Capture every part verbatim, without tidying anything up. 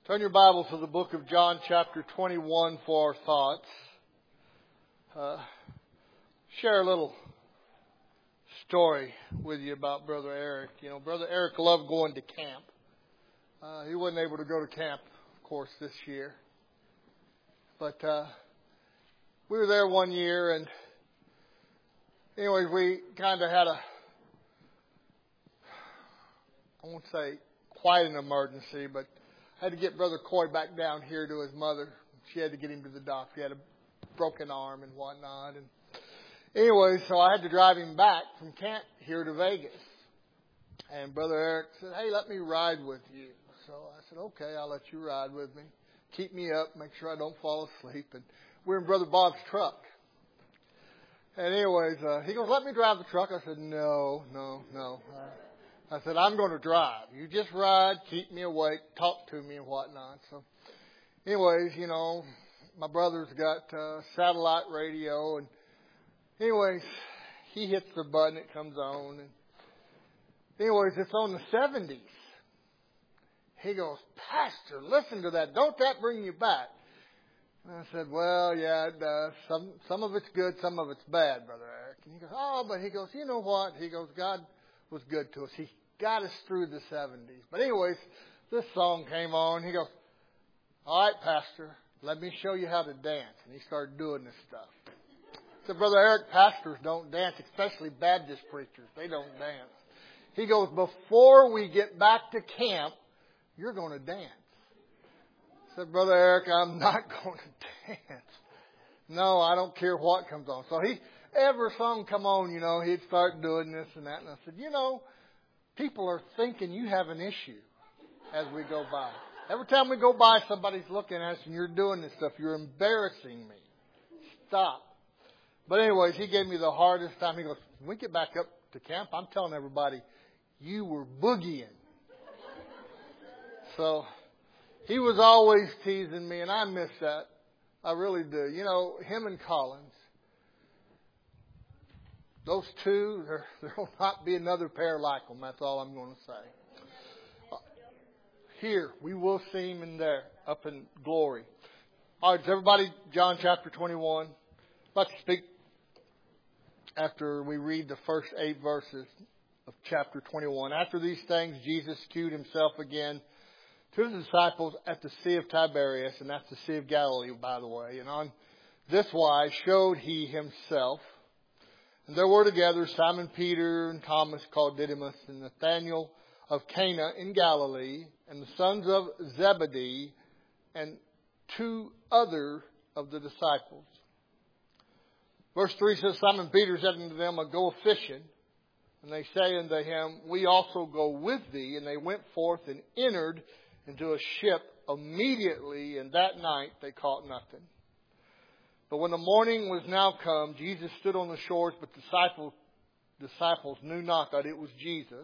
Turn your Bibles to the book of John chapter twenty-one for our thoughts. Uh, share a little story with you about Brother Eric. You know, Brother Eric loved going to camp. Uh, he wasn't able to go to camp, of course, this year. But uh, we were there one year, and anyways, we kind of had a, I won't say quite an emergency, but I had to get Brother Coy back down here to his mother. She had to get him to the doctor. He had a broken arm and whatnot. And anyway, so I had to drive him back from camp here to Vegas. And Brother Eric said, "Hey, let me ride with you." So I said, "Okay, I'll let you ride with me. Keep me up, make sure I don't fall asleep." And we're in Brother Bob's truck. And anyways, uh, he goes, "Let me drive the truck." I said, "No, no, no." Uh, I said, "I'm going to drive. You just ride, keep me awake, talk to me and whatnot." So anyways, you know, my brother's got uh, satellite radio. And anyways, he hits the button, it comes on. And anyways, it's on the seventies. He goes, "Pastor, listen to that. Don't that bring you back?" And I said, "Well, yeah, it does. Some, some of it's good, some of it's bad, Brother Eric." And he goes, "Oh, but," he goes, "you know what?" He goes, "God was good to us. He got us through the seventies. But anyways, this song came on. He goes, "All right, Pastor, let me show you how to dance." And he started doing this stuff. I said, "Brother Eric, pastors don't dance, especially Baptist preachers. They don't dance." He goes, "Before we get back to camp, you're going to dance." I said, "Brother Eric, I'm not going to dance. No, I don't care what comes on." So he, every song come on, you know, he'd start doing this and that. And I said, "You know, people are thinking you have an issue as we go by. Every time we go by, somebody's looking at us and you're doing this stuff. You're embarrassing me. Stop." But anyways, he gave me the hardest time. He goes, "When we get back up to camp, I'm telling everybody, you were boogieing." So he was always teasing me, and I miss that. I really do. You know, him and Collins, those two, there, there will not be another pair like them. That's all I'm going to say. Uh, here, we will see him in there, up in glory. All right, everybody, John chapter twenty-one. I'd like to speak after we read the first eight verses of chapter twenty-one. "After these things, Jesus shewed himself again to the disciples at the Sea of Tiberias," and that's the Sea of Galilee, by the way. "And on this wise showed he himself. And there were together Simon Peter and Thomas called Didymus, and Nathanael of Cana in Galilee, and the sons of Zebedee, and two other of the disciples." Verse three says, "Simon Peter said unto them, Go fishing. And they say unto him, We also go with thee. And they went forth and entered into a ship immediately, and that night they caught nothing. But when the morning was now come, Jesus stood on the shores, but disciples disciples knew not that it was Jesus.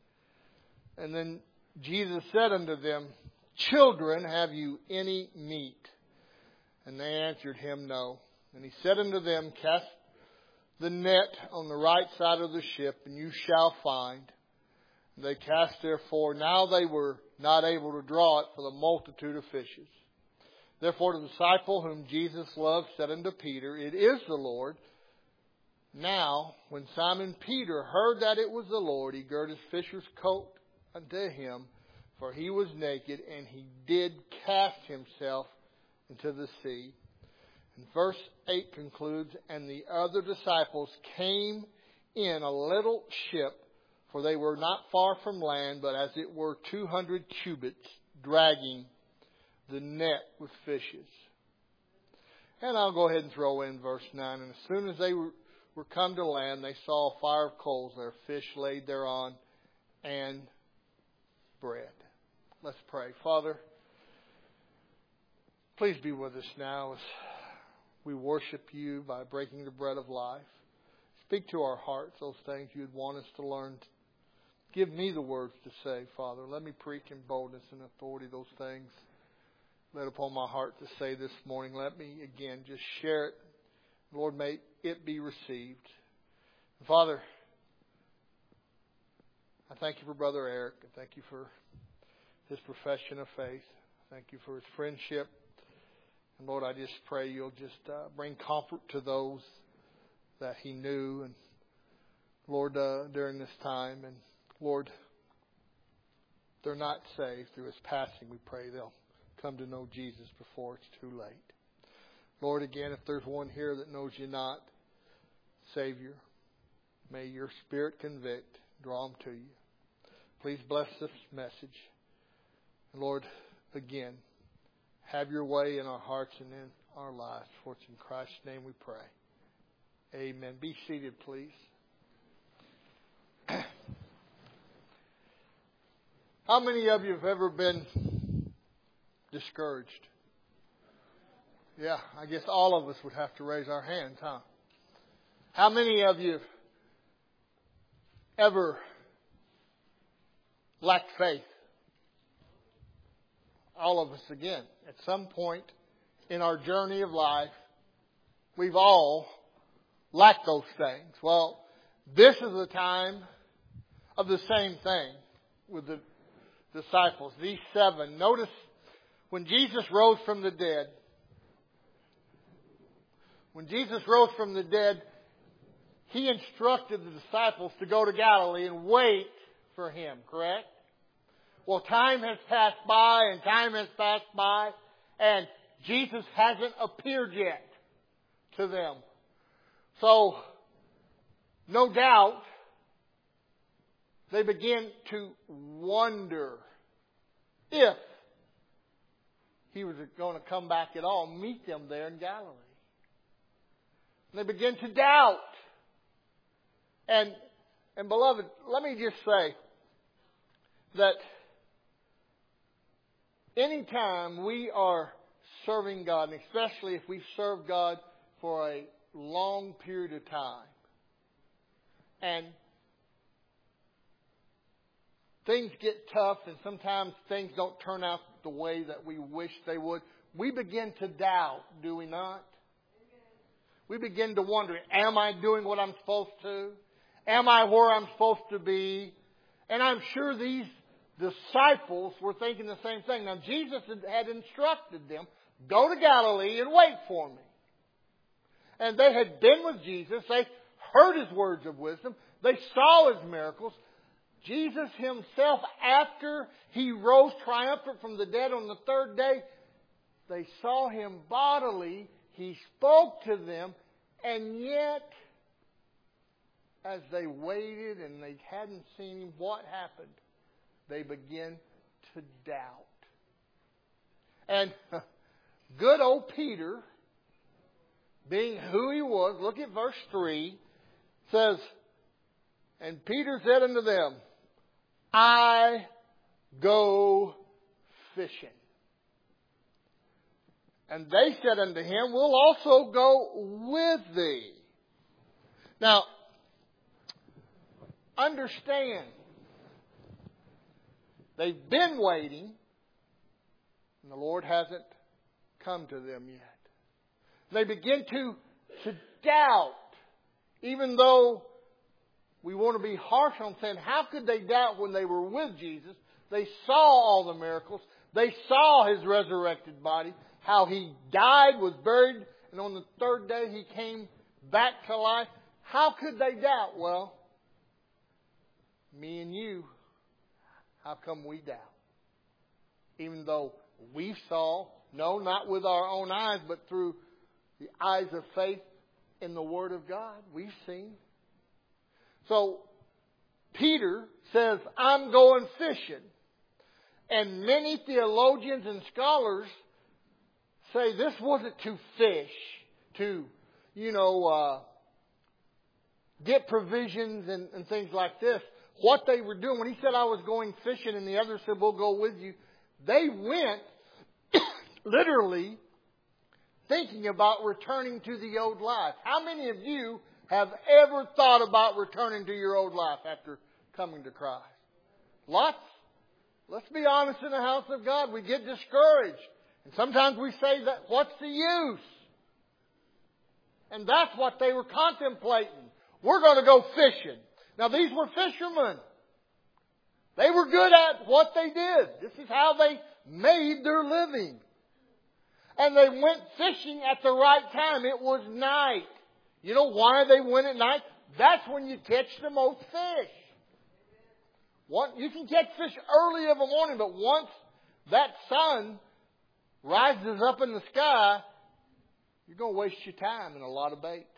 And then Jesus said unto them, Children, have you any meat? And they answered him, No. And he said unto them, Cast the net on the right side of the ship, and you shall find. And they cast therefore. Now they were not able to draw it for the multitude of fishes. Therefore the disciple whom Jesus loved said unto Peter, It is the Lord. Now, when Simon Peter heard that it was the Lord, he girt his fisher's coat unto him, for he was naked, and he did cast himself into the sea. And verse eight concludes, And the other disciples came in a little ship, for they were not far from land, but as it were two hundred cubits, dragging the net with fishes. And I'll go ahead and throw in verse nine. And as soon as they were, were come to land, they saw a fire of coals there, fish laid thereon, and bread. Let's pray. Father, please be with us now as we worship you by breaking the bread of life. Speak to our hearts those things you'd want us to learn. Give me the words to say, Father. Let me preach in boldness and authority those things laid upon my heart to say this morning. Let me, again, just share it. Lord, may it be received. Father, I thank you for Brother Eric. I thank you for his profession of faith. Thank you for his friendship. And Lord, I just pray you'll just uh, bring comfort to those that he knew. And Lord, uh, during this time. And Lord, if they're not saved through his passing, we pray they'll come to know Jesus before it's too late. Lord, again, if there's one here that knows you not, Savior, may your Spirit convict, draw them to you. Please bless this message. Lord, again, have your way in our hearts and in our lives. For it's in Christ's name we pray. Amen. Be seated, please. How many of you have ever been discouraged? Yeah, I guess all of us would have to raise our hands, huh? How many of you ever lacked faith? All of us again. At some point in our journey of life, we've all lacked those things. Well, this is the time of the same thing with the disciples. These seven. Notice when Jesus rose from the dead, when Jesus rose from the dead, he instructed the disciples to go to Galilee and wait for him, correct? Well, time has passed by and time has passed by and Jesus hasn't appeared yet to them. So, no doubt, they begin to wonder if he was going to come back at all, meet them there in Galilee. They begin to doubt. And, and beloved, let me just say that anytime we are serving God, and especially if we've served God for a long period of time, and things get tough and sometimes things don't turn out the way that we wish they would, we begin to doubt, do we not? We begin to wonder, am I doing what I'm supposed to? Am I where I'm supposed to be? And I'm sure these disciples were thinking the same thing. Now, Jesus had instructed them, go to Galilee and wait for me. And they had been with Jesus. They heard his words of wisdom. They saw his miracles. Jesus himself, after he rose triumphant from the dead on the third day, they saw him bodily. He spoke to them. And yet, as they waited and they hadn't seen him, what happened? They began to doubt. And good old Peter, being who he was, look at verse three, says, and Peter said unto them, I go fishing. And they said unto him, we'll also go with thee. Now, understand, they've been waiting, and the Lord hasn't come to them yet. They begin to, to doubt, even though we want to be harsh on saying, how could they doubt when they were with Jesus? They saw all the miracles. They saw his resurrected body, how he died, was buried, and on the third day he came back to life. How could they doubt? Well, me and you, how come we doubt? Even though we saw, no, not with our own eyes, but through the eyes of faith in the Word of God, we've seen. So, Peter says, I'm going fishing. And many theologians and scholars say this wasn't to fish, to, you know, uh, get provisions and, and things like this. What they were doing, when he said I was going fishing and the others said we'll go with you, they went literally thinking about returning to the old life. How many of you have ever thought about returning to your old life after coming to Christ? Lots. Let's be honest, in the house of God, we get discouraged. And sometimes we say that, what's the use? And that's what they were contemplating. We're going to go fishing. Now, these were fishermen. They were good at what they did. This is how they made their living. And they went fishing at the right time. It was night. You know why they went at night? That's when you catch the most fish. One, you can catch fish early of a morning, but once that sun rises up in the sky, you're going to waste your time and a lot of bait.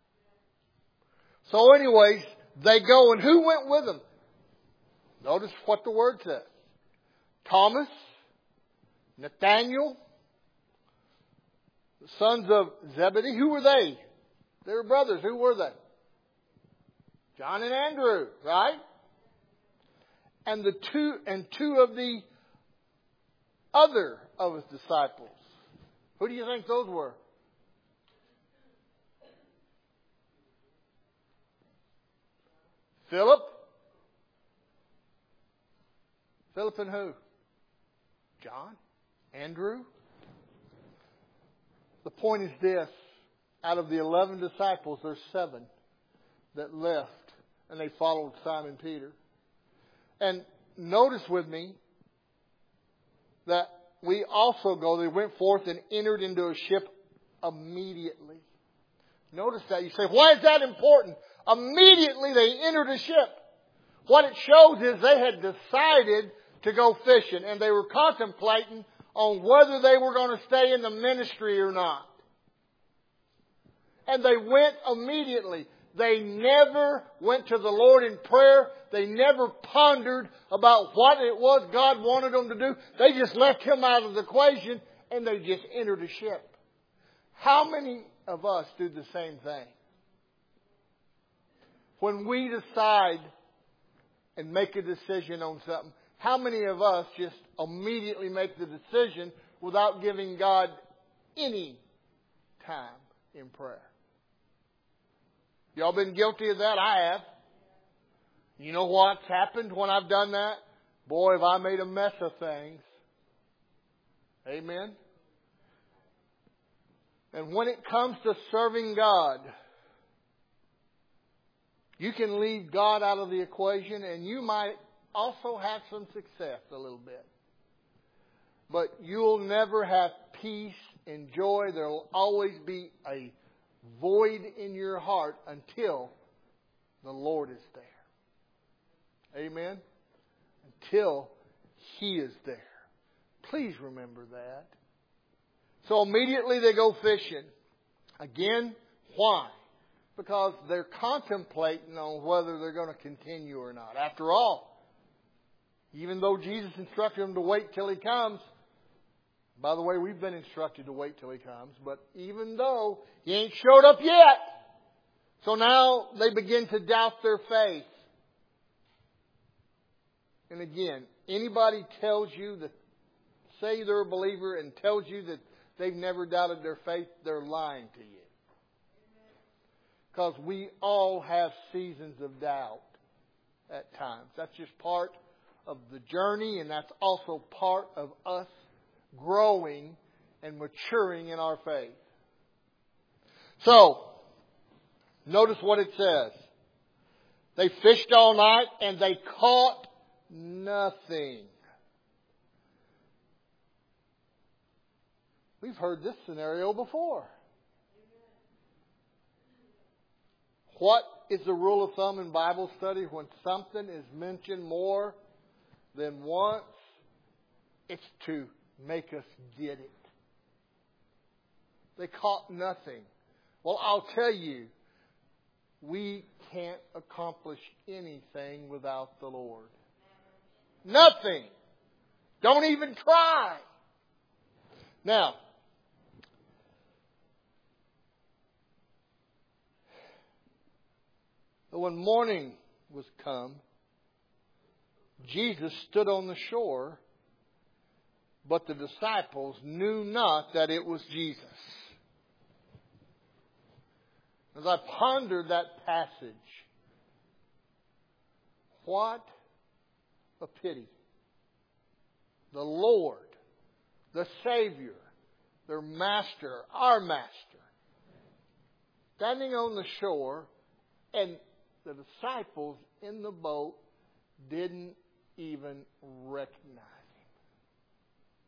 So anyways, they go, and who went with them? Notice what the word says. Thomas, Nathaniel, the sons of Zebedee. Who were they? They were brothers. Who were they? John and Andrew, right? And the two and two of the other of his disciples. Who do you think those were? Philip. Philip and who? John? Andrew? The point is this. Out of the eleven disciples, there's seven that left and they followed Simon Peter. And notice with me that we also go, they went forth and entered into a ship immediately. Notice that. You say, why is that important? Immediately they entered a ship. What it shows is they had decided to go fishing, and they were contemplating on whether they were going to stay in the ministry or not. And they went immediately. They never went to the Lord in prayer. They never pondered about what it was God wanted them to do. They just left Him out of the equation and they just entered a ship. How many of us do the same thing? When we decide and make a decision on something, how many of us just immediately make the decision without giving God any time in prayer? Y'all been guilty of that? I have. You know what's happened when I've done that? Boy, have I made a mess of things. Amen? And when it comes to serving God, you can leave God out of the equation and you might also have some success a little bit. But you'll never have peace and joy. There will always be a void in your heart until the Lord is there. Amen? Until He is there. Please remember that. So immediately they go fishing. Again, why? Because they're contemplating on whether they're going to continue or not. After all, even though Jesus instructed them to wait till He comes, by the way, we've been instructed to wait till He comes, but even though He ain't showed up yet, so now they begin to doubt their faith. And again, anybody tells you that, say they're a believer and tells you that they've never doubted their faith, they're lying to you. Because we all have seasons of doubt at times. That's just part of the journey, and that's also part of us growing and maturing in our faith. So, notice what it says. They fished all night and they caught nothing. We've heard this scenario before. What is the rule of thumb in Bible study when something is mentioned more than once? It's to make us get it. They caught nothing. Well, I'll tell you, we can't accomplish anything without the Lord. Nothing. Don't even try. Now, when morning was come, Jesus stood on the shore, but the disciples knew not that it was Jesus. As I pondered that passage, what a pity. The Lord, the Savior, their Master, our Master, standing on the shore, and the disciples in the boat didn't even recognize Him.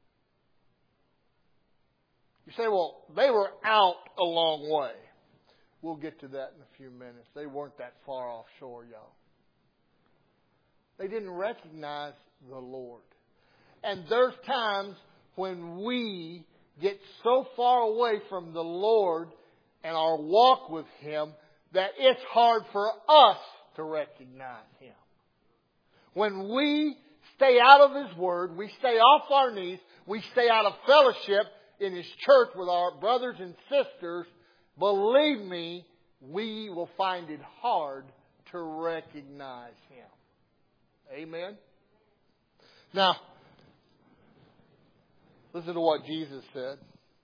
You say, well, they were out a long way. We'll get to that in a few minutes. They weren't that far offshore, y'all. They didn't recognize the Lord. And there's times when we get so far away from the Lord and our walk with Him that it's hard for us to recognize Him. When we stay out of His Word, we stay off our knees, we stay out of fellowship in His church with our brothers and sisters, believe me, we will find it hard to recognize Him. Amen? Now, listen to what Jesus said.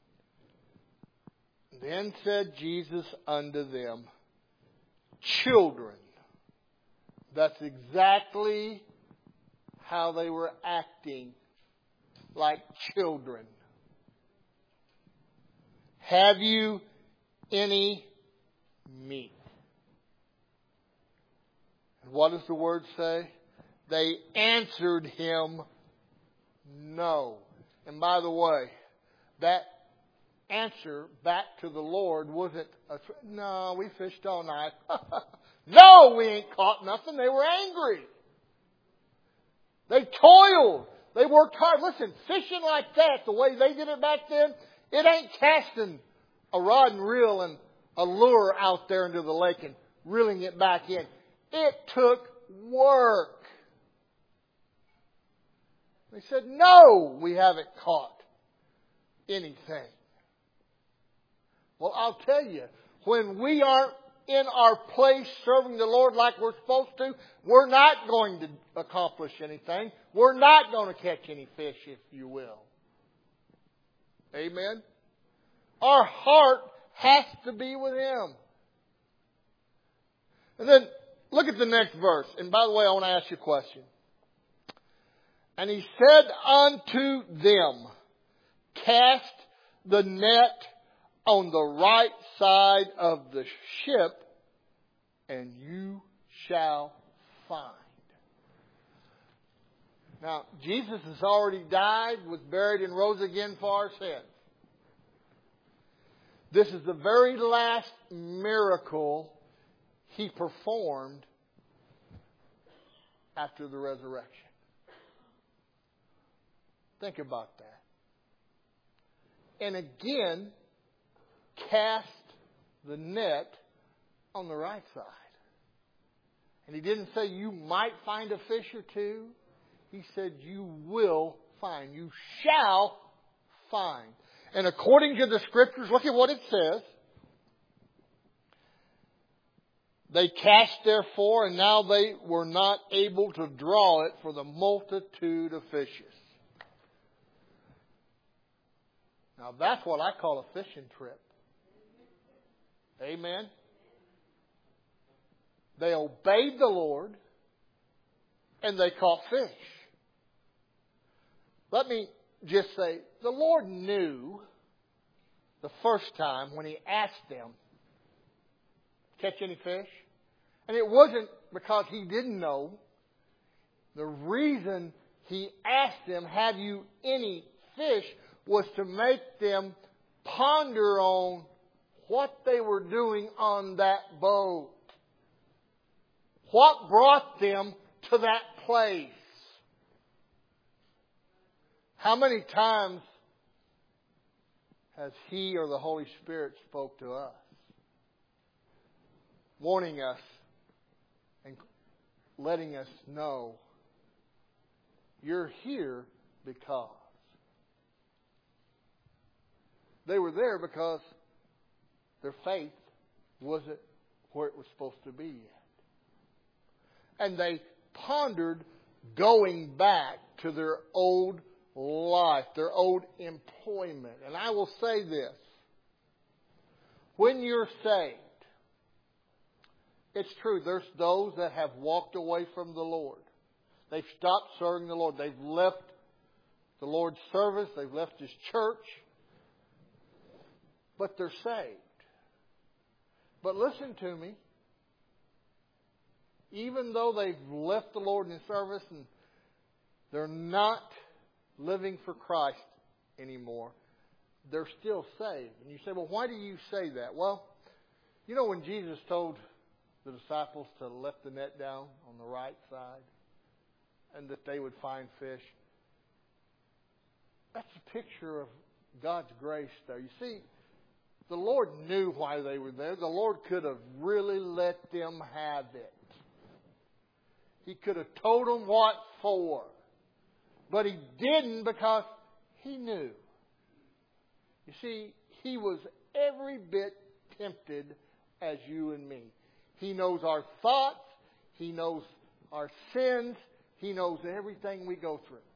Then said Jesus unto them, children. That's exactly how they were acting, like children. Have you any meat? And what does the word say? They answered him, no. And by the way, that answer back to the Lord wasn't, a, no, we fished all night. No, we ain't caught nothing. They were angry. They toiled. They worked hard. Listen, fishing like that, the way they did it back then, it ain't casting a rod and reel and a lure out there into the lake and reeling it back in. It took work. They said, no, we haven't caught anything. Well, I'll tell you, when we aren't in our place serving the Lord like we're supposed to, we're not going to accomplish anything. We're not going to catch any fish, if you will. Amen? Our heart has to be with Him. And then, look at the next verse. And by the way, I want to ask you a question. And He said unto them, cast the net on the right side of the ship, and you shall find. Now, Jesus has already died, was buried, and rose again for our sins. This is the very last miracle He performed after the resurrection. Think about that. And again, cast the net on the right side. And He didn't say you might find a fish or two. He said you will find. You shall find. And according to the Scriptures, look at what it says. They cast therefore, and now they were not able to draw it for the multitude of fishes. Now that's what I call a fishing trip. Amen. They obeyed the Lord and they caught fish. Let me just say, the Lord knew the first time when He asked them, catch any fish? And it wasn't because He didn't know. The reason He asked them, have you any fish, was to make them ponder on what they were doing on that boat. What brought them to that place? How many times has He or the Holy Spirit spoke to us, warning us and letting us know you're here because they were there because their faith wasn't where it was supposed to be yet. And they pondered going back to their old life, their old employment. And I will say this. When you're saved, it's true, there's those that have walked away from the Lord. They've stopped serving the Lord. They've left the Lord's service. They've left His church. But they're saved. But listen to me. Even though they've left the Lord in His service and they're not living for Christ anymore, they're still saved. And you say, well, why do you say that? Well, you know when Jesus told the disciples to let the net down on the right side and that they would find fish? That's a picture of God's grace there. You see, the Lord knew why they were there. The Lord could have really let them have it. He could have told them what for. But He didn't because He knew. You see, He was every bit tempted as you and me. He knows our thoughts. He knows our sins. He knows everything we go through.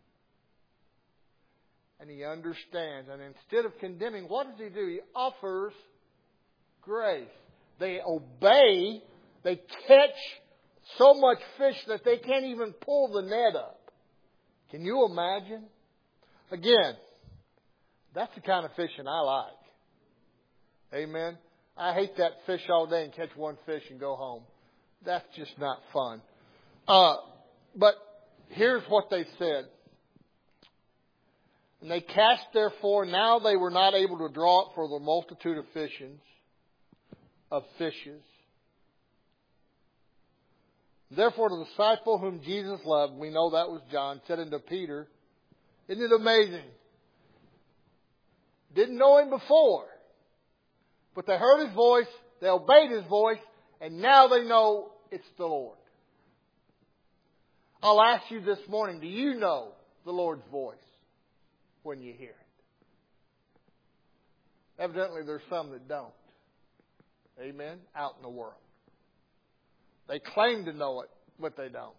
And He understands. And instead of condemning, what does He do? He offers grace. They obey. They catch so much fish that they can't even pull the net up. Can you imagine? Again, that's the kind of fishing I like. Amen. I hate that fish all day and catch one fish and go home. That's just not fun. Uh, but here's what they said. And they cast therefore, now they were not able to draw it for the multitude of fishings, of fishes. Therefore the disciple whom Jesus loved, we know that was John, said unto Peter, isn't it amazing? Didn't know Him before. But they heard His voice, they obeyed His voice, and now they know it's the Lord. I'll ask you this morning, do you know the Lord's voice when you hear it? Evidently there's some that don't. Amen? Out in the world. They claim to know it, but they don't.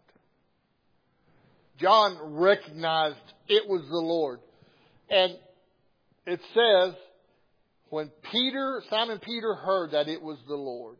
John recognized it was the Lord. And it says, when Peter, Simon Peter heard that it was the Lord.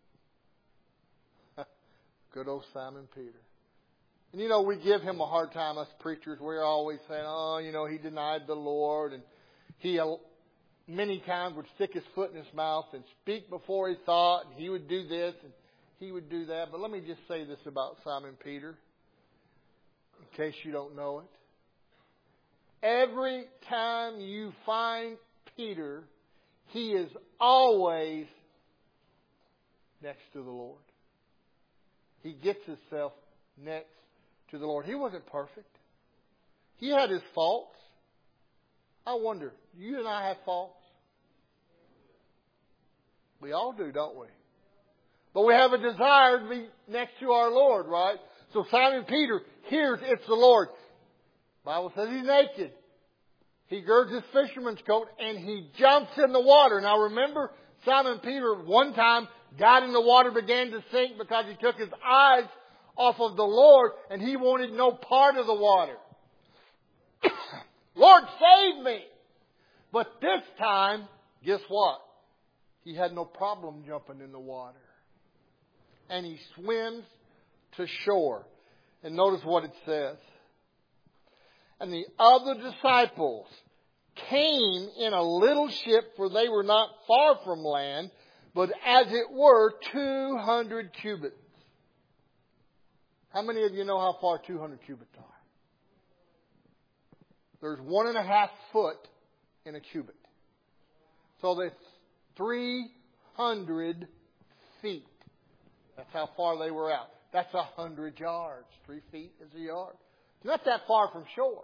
Good old Simon Peter. And you know, we give him a hard time, us preachers. We're always saying, oh, you know, he denied the Lord. And he many times would stick his foot in his mouth and speak before he thought. And he would do this and he would do that. But let me just say this about Simon Peter, in case you don't know it. Every time you find Peter, he is always next to the Lord. He gets himself next to the Lord. He wasn't perfect. He had his faults. I wonder, you and I have faults? We all do, don't we? But we have a desire to be next to our Lord, right? So Simon Peter hears it's the Lord. The Bible says he's naked. He girds his fisherman's coat and he jumps in the water. Now remember, Simon Peter one time got in the water, began to sink because he took his eyes off of the Lord and he wanted no part of the water. Lord, save me! But this time, guess what? He had no problem jumping in the water. And he swims to shore. And notice what it says. And the other disciples came in a little ship, for they were not far from land, but as it were two hundred cubits. How many of you know how far two hundred cubits are? There's one and a half foot in a cubit. So that's three hundred feet. That's how far they were out. That's a hundred yards. Three feet is a yard. It's not that far from shore.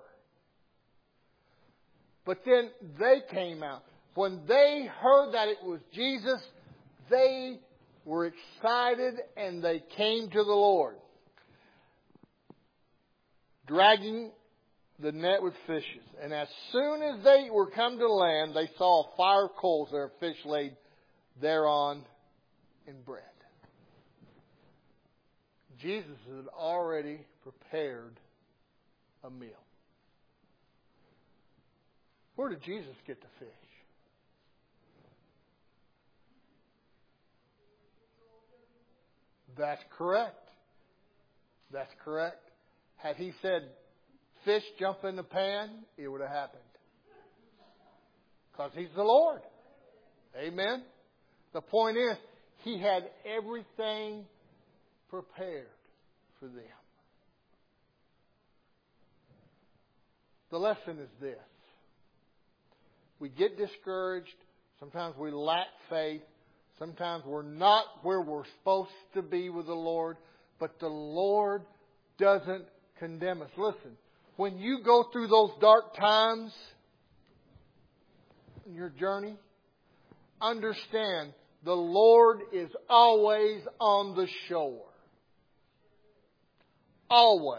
But then they came out. When they heard that it was Jesus, they were excited and they came to the Lord, dragging the net with fishes. And as soon as they were come to land, they saw a fire of coals there, fish laid thereon in bread. Jesus had already prepared a meal. Where did Jesus get the fish? That's correct. That's correct. Had he said, fish jump in the pan, it would have happened. Because he's the Lord. Amen. The point is, he had everything prepared for them. The lesson is this. we get discouraged. Sometimes we lack faith. Sometimes we're not where we're supposed to be with the Lord. But the Lord doesn't condemn us. Listen, when you go through those dark times in your journey, understand the Lord is always on the shore. Always.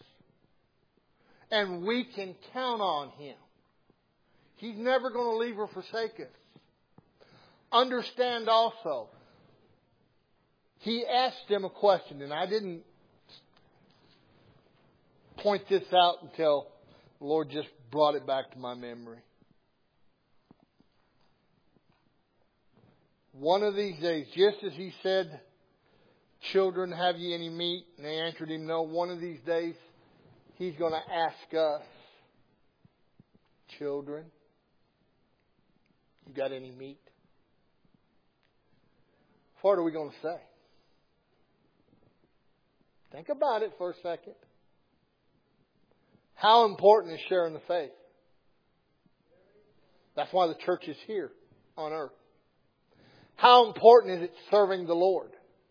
And we can count on Him. He's never going to leave or forsake us. Understand also, He asked them a question, and I didn't point this out until the Lord just brought it back to my memory. One of these days, just as He said, children, have ye any meat? And they answered Him, no. One of these days, He's going to ask us, children, you got any meat? What are we going to say? Think about it for a second. How important is sharing the faith? That's why the church is here on earth. How important is it serving the Lord?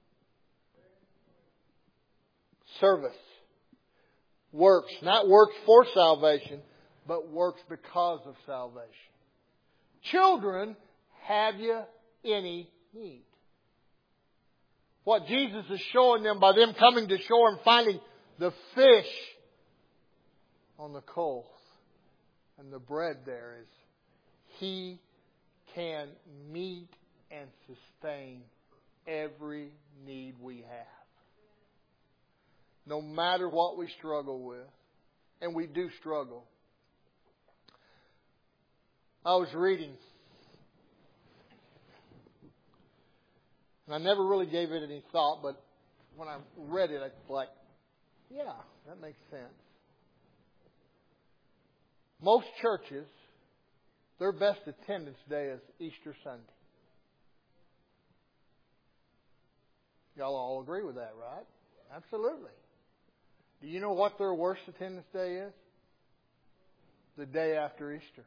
Service. Works. Not works for salvation, but works because of salvation. Children, have you any need? What Jesus is showing them by them coming to shore and finding the fish on the coals and the bread there is He can meet and sustain every need we have. No matter what we struggle with. And we do struggle. I was reading. And I never really gave it any thought, but when I read it, I was like, yeah, that makes sense. Most churches, their best attendance day is Easter Sunday. Y'all all agree with that, right? Absolutely. Do you know what their worst attendance day is? The day after Easter.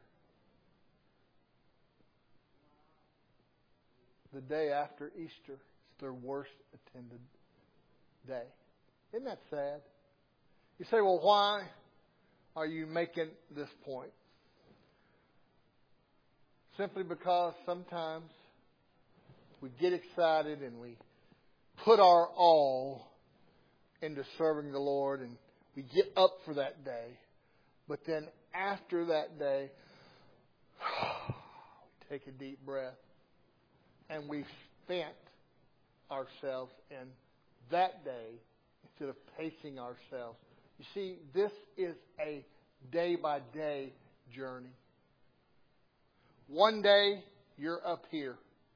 The day after Easter is their worst attended day. Isn't that sad? You say, well, why are you making this point? Simply because sometimes we get excited and we put our all into serving the Lord and we get up for that day. But then after that day, we take a deep breath and we've spent ourselves in that day instead of pacing ourselves. You see, this is a day-by-day journey. One day, you're up here.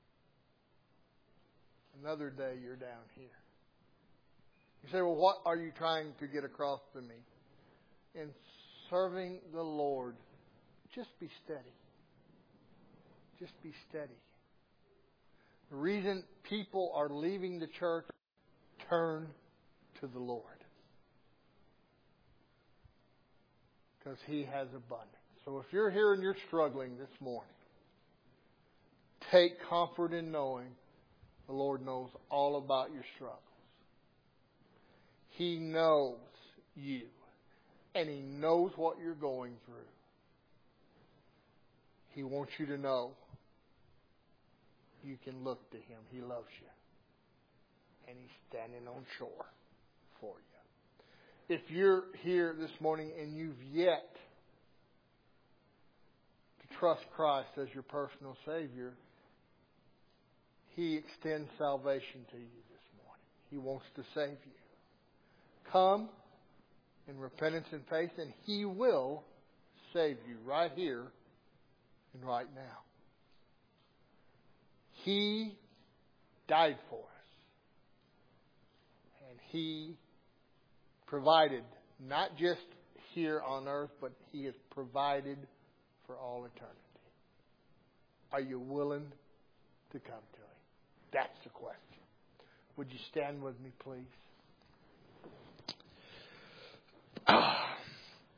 Another day, you're down here. You say, well, what are you trying to get across to me? In serving the Lord, just be steady. Just be steady. The reason people are leaving the church, turn to the Lord. Because He has abundance. So if you're here and you're struggling this morning, take comfort in knowing the Lord knows all about your struggles. He knows you. And He knows what you're going through. He wants you to know you can look to Him. He loves you. And He's standing on shore for you. If you're here this morning and you've yet to trust Christ as your personal Savior, He extends salvation to you this morning. He wants to save you. Come in repentance and faith, and He will save you right here and right now. He died for us. And He provided, not just here on earth, but He has provided for all eternity. Are you willing to come to Him? That's the question. Would you stand with me, please?